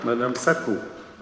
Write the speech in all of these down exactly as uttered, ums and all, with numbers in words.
Madame Sacco.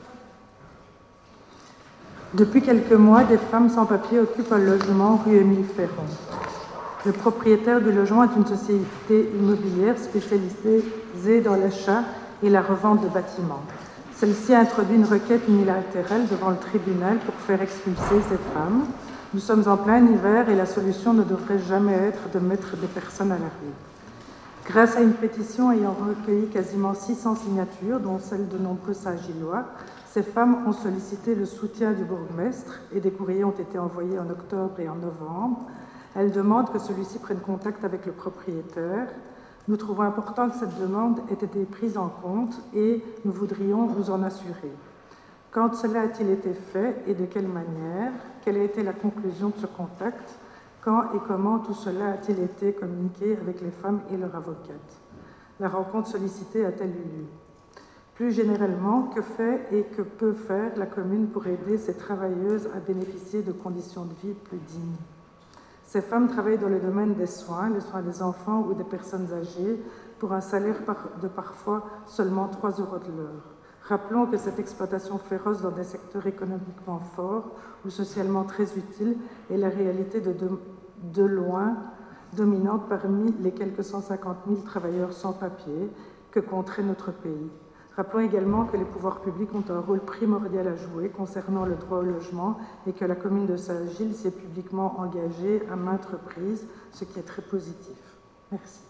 Depuis quelques mois, des femmes sans papier occupent un logement rue Émile Ferron. Le propriétaire du logement est une société immobilière spécialisée dans l'achat et la revente de bâtiments. Celle-ci a introduit une requête unilatérale devant le tribunal pour faire expulser ces femmes. Nous sommes en plein hiver et la solution ne devrait jamais être de mettre des personnes à la rue. Grâce à une pétition ayant recueilli quasiment six cents signatures, dont celle de nombreux Saint-Gillois, ces femmes ont sollicité le soutien du bourgmestre et des courriers ont été envoyés en octobre et en novembre. Elles demandent que celui-ci prenne contact avec le propriétaire. Nous trouvons important que cette demande ait été prise en compte et nous voudrions nous en assurer. Quand cela a-t-il été fait et de quelle manière? Quelle a été la conclusion de ce contact? Quand et comment tout cela a-t-il été communiqué avec les femmes et leur avocate? La rencontre sollicitée a-t-elle eu lieu? Plus généralement, que fait et que peut faire la commune pour aider ces travailleuses à bénéficier de conditions de vie plus dignes? Ces femmes travaillent dans le domaine des soins, les soins des enfants ou des personnes âgées, pour un salaire de parfois seulement trois euros de l'heure. Rappelons que cette exploitation féroce dans des secteurs économiquement forts ou socialement très utiles est la réalité de, de, de loin dominante parmi les quelques cent cinquante mille travailleurs sans papier que compterait notre pays. Rappelons également que les pouvoirs publics ont un rôle primordial à jouer concernant le droit au logement et que la commune de Saint-Gilles s'est publiquement engagée à maintes reprises, ce qui est très positif. Merci.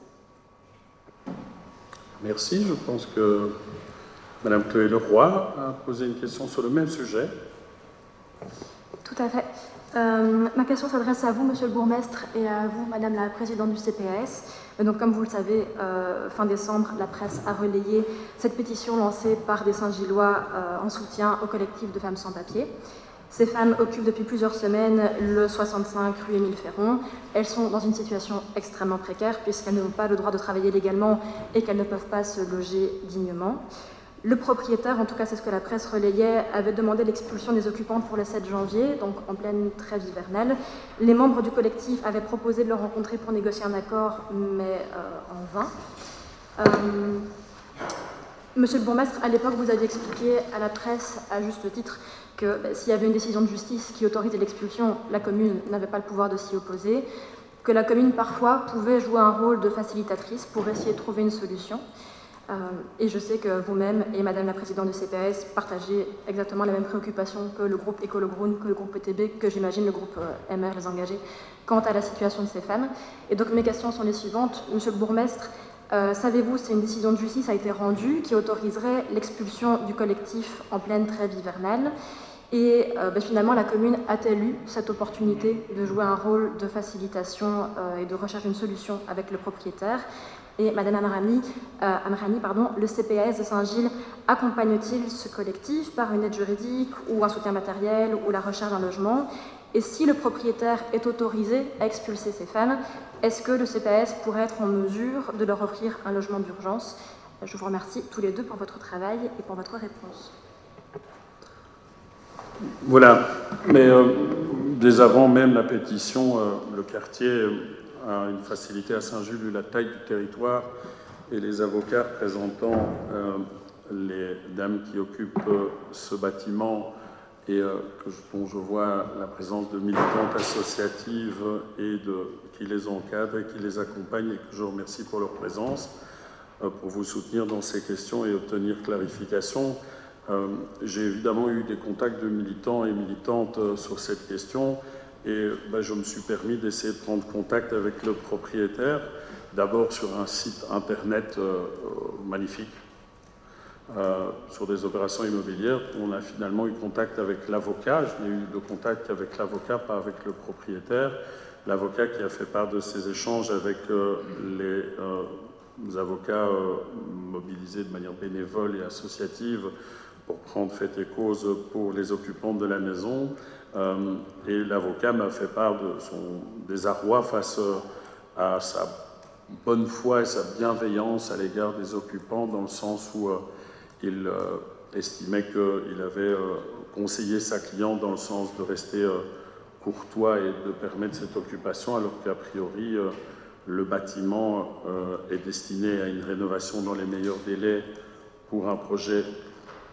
Merci. Je pense que Madame Chloé Leroy a posé une question sur le même sujet. Tout à fait. Euh, ma question s'adresse à vous, Monsieur le bourgmestre, et à vous, Madame la présidente du C P A S. Donc, comme vous le savez, euh, fin décembre, la presse a relayé cette pétition lancée par des Saint-Gillois euh, en soutien au collectif de femmes sans papier. Ces femmes occupent depuis plusieurs semaines le soixante-cinq rue Émile Ferron. Elles sont dans une situation extrêmement précaire puisqu'elles n'ont pas le droit de travailler légalement et qu'elles ne peuvent pas se loger dignement. Le propriétaire, en tout cas c'est ce que la presse relayait, avait demandé l'expulsion des occupants pour le sept janvier, donc en pleine trêve hivernale. Les membres du collectif avaient proposé de le rencontrer pour négocier un accord, mais euh, en vain. Euh, Monsieur le bourgmestre, à l'époque, vous aviez expliqué à la presse, à juste titre, que bah, s'il y avait une décision de justice qui autorisait l'expulsion, la commune n'avait pas le pouvoir de s'y opposer, que la commune, parfois, pouvait jouer un rôle de facilitatrice pour essayer de trouver une solution. Euh, et je sais que vous-même et Madame la Présidente du C P A S partagez exactement la même préoccupation que le groupe Écolo Groen, que le groupe P T B, que j'imagine le groupe euh, M R Les Engagés, quant à la situation de ces femmes. Et donc mes questions sont les suivantes. Monsieur le bourgmestre, euh, savez-vous si une décision de justice a été rendue qui autoriserait l'expulsion du collectif en pleine trêve hivernale? Et euh, ben, finalement, la commune a-t-elle eu cette opportunité de jouer un rôle de facilitation euh, et de recherche d'une solution avec le propriétaire? Et Madame Amrani, euh, Amrani pardon, le C P A S de Saint-Gilles accompagne-t-il ce collectif par une aide juridique ou un soutien matériel ou la recherche d'un logement? Et si le propriétaire est autorisé à expulser ces femmes, est-ce que le C P A S pourrait être en mesure de leur offrir un logement d'urgence? Je vous remercie tous les deux pour votre travail et pour votre réponse. Voilà, mais euh, dès avant même la pétition, euh, le quartier a une facilité à Saint-Gilles vu la taille du territoire et les avocats représentant euh, les dames qui occupent euh, ce bâtiment et euh, que je, dont je vois la présence de militantes associatives et de, qui les encadrent et qui les accompagnent et que je remercie pour leur présence, euh, pour vous soutenir dans ces questions et obtenir clarification. Euh, j'ai évidemment eu des contacts de militants et militantes euh, sur cette question et ben, je me suis permis d'essayer de prendre contact avec le propriétaire, d'abord sur un site internet euh, magnifique, euh, sur des opérations immobilières. On a finalement eu contact avec l'avocat, je n'ai eu de contact qu'avec l'avocat, pas avec le propriétaire. L'avocat qui a fait part de ses échanges avec euh, les, euh, les avocats euh, mobilisés de manière bénévole et associative pour prendre fait et cause pour les occupants de la maison. Euh, et l'avocat m'a fait part de son désarroi face à sa bonne foi et sa bienveillance à l'égard des occupants, dans le sens où euh, il euh, estimait qu'il avait euh, conseillé sa cliente dans le sens de rester euh, courtois et de permettre cette occupation, alors qu'a priori euh, le bâtiment euh, est destiné à une rénovation dans les meilleurs délais pour un projet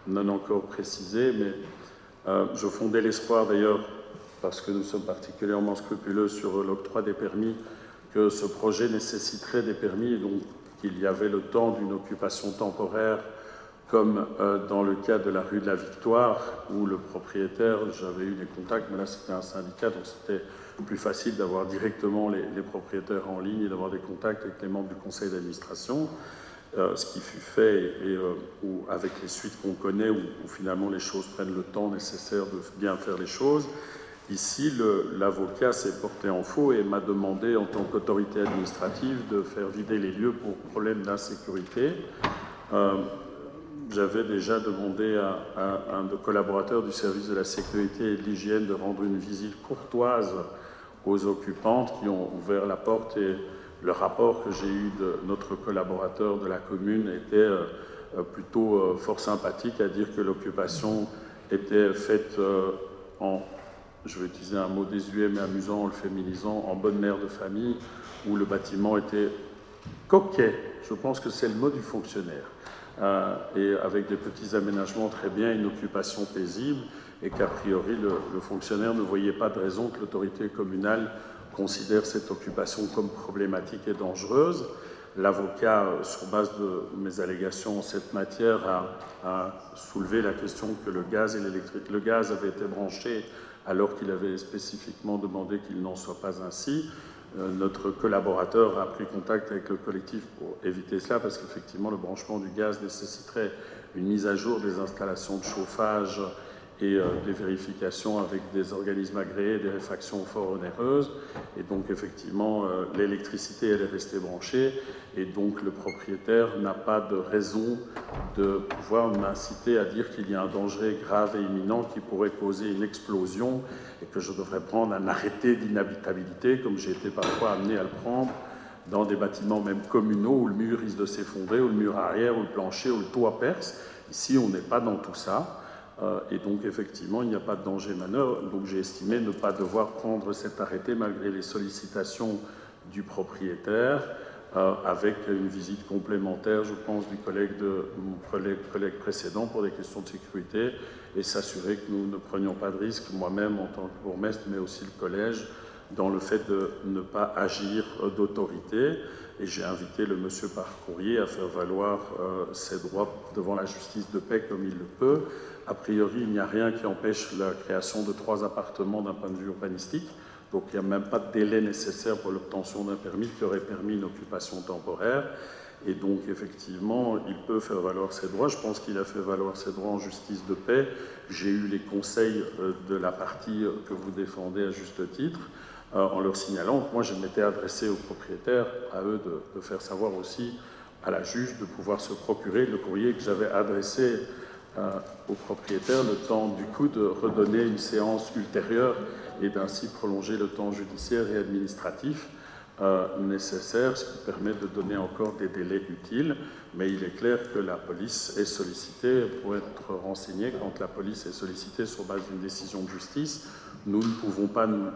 non encore précisé, mais euh, je fondais l'espoir d'ailleurs, parce que nous sommes particulièrement scrupuleux sur l'octroi des permis, que ce projet nécessiterait des permis, et donc qu'il y avait le temps d'une occupation temporaire, comme euh, dans le cas de la rue de la Victoire, où le propriétaire, j'avais eu des contacts, mais là c'était un syndicat, donc c'était plus facile d'avoir directement les, les propriétaires en ligne et d'avoir des contacts avec les membres du conseil d'administration, euh, ce qui fut fait, et, et euh, où, avec les suites qu'on connaît, où, où finalement les choses prennent le temps nécessaire de bien faire les choses. Ici, l'avocat s'est porté en faux et m'a demandé, en tant qu'autorité administrative, de faire vider les lieux pour problème d'insécurité. Euh, J'avais déjà demandé à, à un de collaborateurs du service de la sécurité et de l'hygiène de rendre une visite courtoise aux occupantes qui ont ouvert la porte, et le rapport que j'ai eu de notre collaborateur de la commune était euh, plutôt euh, fort sympathique, à dire que l'occupation était faite euh, en, je vais utiliser un mot désuet mais amusant en le féminisant, en bonne mère de famille, où le bâtiment était coquet, je pense que c'est le mot du fonctionnaire. Euh, et avec des petits aménagements très bien, une occupation paisible, et qu'a priori le, le fonctionnaire ne voyait pas de raison que l'autorité communale considère cette occupation comme problématique et dangereuse. L'avocat, euh, sur base de mes allégations en cette matière, a, a soulevé la question que le gaz et l'électrique, le gaz avait été branché alors qu'il avait spécifiquement demandé qu'il n'en soit pas ainsi. Notre collaborateur a pris contact avec le collectif pour éviter cela, parce qu'effectivement le branchement du gaz nécessiterait une mise à jour des installations de chauffage et euh, des vérifications avec des organismes agréés, des réfractions fort onéreuses. Et donc effectivement euh, l'électricité elle est restée branchée, et donc le propriétaire n'a pas de raison de pouvoir m'inciter à dire qu'il y a un danger grave et imminent qui pourrait causer une explosion, et que je devrais prendre un arrêté d'inhabitabilité, comme j'ai été parfois amené à le prendre dans des bâtiments même communaux où le mur risque de s'effondrer, où le mur arrière, où le plancher, où le toit perce. Ici, on n'est pas dans tout ça. Euh, et donc, effectivement, il n'y a pas de danger majeur. Donc, j'ai estimé ne pas devoir prendre cet arrêté malgré les sollicitations du propriétaire, euh, avec une visite complémentaire, je pense, du collègue de mon collègue, collègue précédent pour des questions de sécurité, et s'assurer que nous ne prenions pas de risque, moi-même en tant que bourgmestre, mais aussi le collège, dans le fait de ne pas agir d'autorité. Et j'ai invité le monsieur par courrier à faire valoir euh, ses droits devant la justice de paix comme il le peut. A priori, il n'y a rien qui empêche la création de trois appartements d'un point de vue urbanistique. Donc il n'y a même pas de délai nécessaire pour l'obtention d'un permis qui aurait permis une occupation temporaire. Et donc, effectivement, il peut faire valoir ses droits. Je pense qu'il a fait valoir ses droits en justice de paix. J'ai eu les conseils de la partie que vous défendez à juste titre, euh, en leur signalant que moi, je m'étais adressé aux propriétaires, à eux de, de faire savoir aussi à la juge de pouvoir se procurer le courrier que j'avais adressé euh, aux propriétaires, le temps du coup de redonner une séance ultérieure et d'ainsi prolonger le temps judiciaire et administratif Euh, nécessaire, ce qui permet de donner encore des délais utiles. Mais il est clair que la police est sollicitée pour être renseignée. Quand la police est sollicitée sur base d'une décision de justice, nous ne pouvons pas nous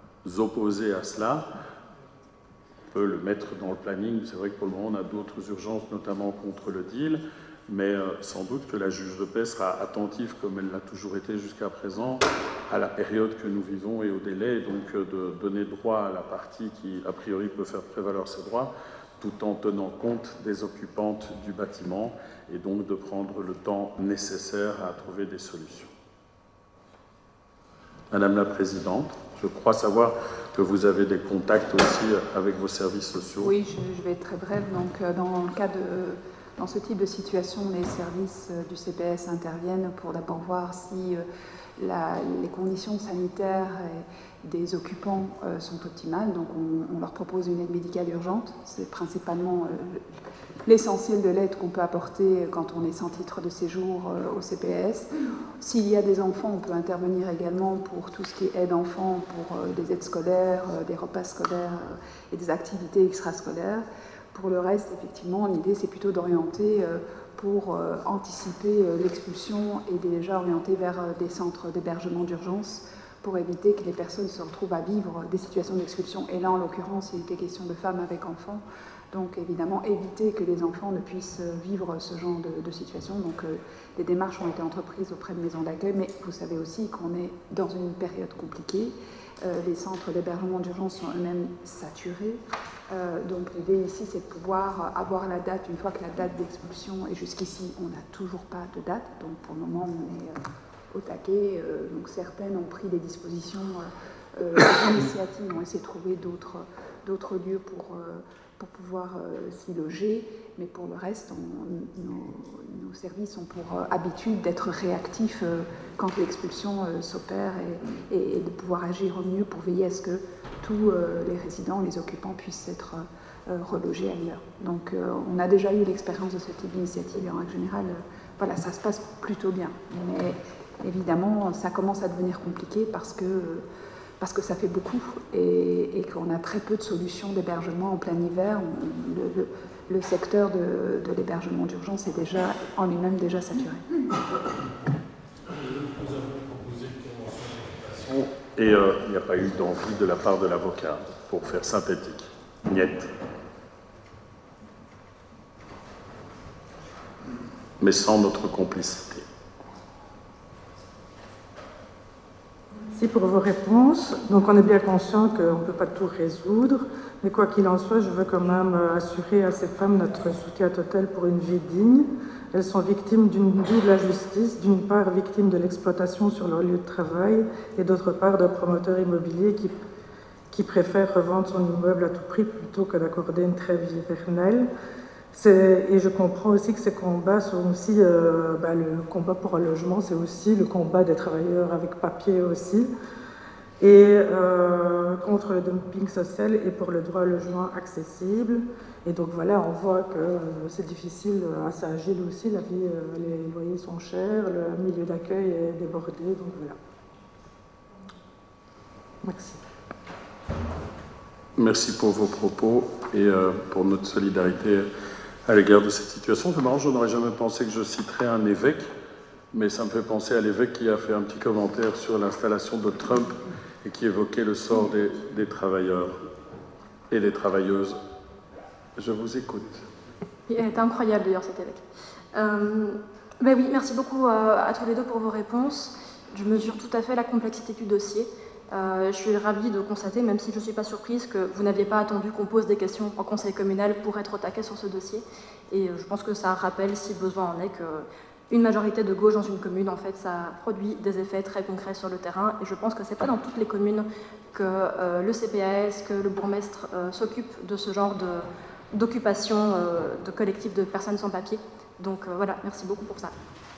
opposer à cela. On peut le mettre dans le planning. C'est vrai que pour le moment, on a d'autres urgences, notamment contre le deal. Mais euh, sans doute que la juge de paix sera attentive, comme elle l'a toujours été jusqu'à présent, à la période que nous vivons et au délai, et donc euh, de donner droit à la partie qui, a priori, peut faire prévaloir ses droits, tout en tenant compte des occupantes du bâtiment, et donc de prendre le temps nécessaire à trouver des solutions. Madame la Présidente, je crois savoir que vous avez des contacts aussi avec vos services sociaux. Oui, je, je vais être très brève. Donc, euh, dans le cas de... Dans ce type de situation, les services du C P S interviennent pour d'abord voir si la, les conditions sanitaires des occupants sont optimales. Donc on, on leur propose une aide médicale urgente. C'est principalement l'essentiel de l'aide qu'on peut apporter quand on est sans titre de séjour au C P S. S'il y a des enfants, on peut intervenir également pour tout ce qui est aide enfants, pour des aides scolaires, des repas scolaires et des activités extrascolaires. Pour le reste, effectivement, l'idée, c'est plutôt d'orienter pour anticiper l'expulsion et déjà orienter vers des centres d'hébergement d'urgence pour éviter que les personnes se retrouvent à vivre des situations d'expulsion. Et là, en l'occurrence, il était question de femmes avec enfants. Donc évidemment, éviter que les enfants ne puissent vivre ce genre de, de situation. Donc euh, les démarches ont été entreprises auprès de maisons d'accueil, mais vous savez aussi qu'on est dans une période compliquée. Euh, les centres d'hébergement d'urgence sont eux-mêmes saturés. Euh, donc l'idée ici, c'est de pouvoir avoir la date, une fois que la date d'expulsion, et jusqu'ici, on n'a toujours pas de date. Donc pour le moment, on est euh, au taquet. Euh, donc certaines ont pris des dispositions, euh, euh, les initiatives ont essayé de trouver d'autres, d'autres lieux pour... Euh, pour pouvoir euh, s'y loger, mais pour le reste, on, nos, nos services ont pour euh, habitude d'être réactifs euh, quand l'expulsion euh, s'opère et, et, et de pouvoir agir au mieux pour veiller à ce que tous euh, les résidents, les occupants puissent être euh, relogés ailleurs. Donc euh, on a déjà eu l'expérience de ce type d'initiative et en règle générale, euh, voilà, ça se passe plutôt bien. Mais évidemment, ça commence à devenir compliqué parce que euh, parce que ça fait beaucoup et, et qu'on a très peu de solutions d'hébergement en plein hiver. On, le, le, le secteur de, de l'hébergement d'urgence est déjà en lui-même déjà saturé. Nous avons proposé une convention et euh, il n'y a pas eu d'envie de la part de l'avocat, pour faire synthétique. Niet. Mais sans notre complicité. Merci pour vos réponses. Donc on est bien conscient qu'on ne peut pas tout résoudre, mais quoi qu'il en soit, je veux quand même assurer à ces femmes notre soutien total pour une vie digne. Elles sont victimes d'une double injustice, d'une part victimes de l'exploitation sur leur lieu de travail et d'autre part d'un promoteur immobilier qui, qui préfère revendre son immeuble à tout prix plutôt que d'accorder une trêve hivernale. C'est, et je comprends aussi que ces combats sont aussi, euh, bah, le combat pour un logement, c'est aussi le combat des travailleurs avec papier aussi, et euh, contre le dumping social et pour le droit au logement accessible. Et donc voilà, on voit que euh, c'est difficile à Saint-Gilles aussi, la vie, euh, les loyers sont chers, le milieu d'accueil est débordé, donc voilà. Merci. Merci pour vos propos et euh, pour notre solidarité à l'égard de cette situation. C'est marrant, je n'aurais jamais pensé que je citerais un évêque, mais ça me fait penser à l'évêque qui a fait un petit commentaire sur l'installation de Trump et qui évoquait le sort des, des travailleurs et des travailleuses. Je vous écoute. Il est incroyable d'ailleurs cet évêque. Euh, ben oui, merci beaucoup à, à tous les deux pour vos réponses. Je mesure tout à fait la complexité du dossier. Euh, je suis ravie de constater, même si je ne suis pas surprise, que vous n'aviez pas attendu qu'on pose des questions en conseil communal pour être au taquet sur ce dossier. Et je pense que ça rappelle, si besoin en est, qu'une majorité de gauche dans une commune, en fait, ça produit des effets très concrets sur le terrain. Et je pense que ce n'est pas dans toutes les communes que euh, le C P A S, que le bourgmestre euh, s'occupe de ce genre de, d'occupation euh, de collectifs de personnes sans papier. Donc euh, voilà, merci beaucoup pour ça.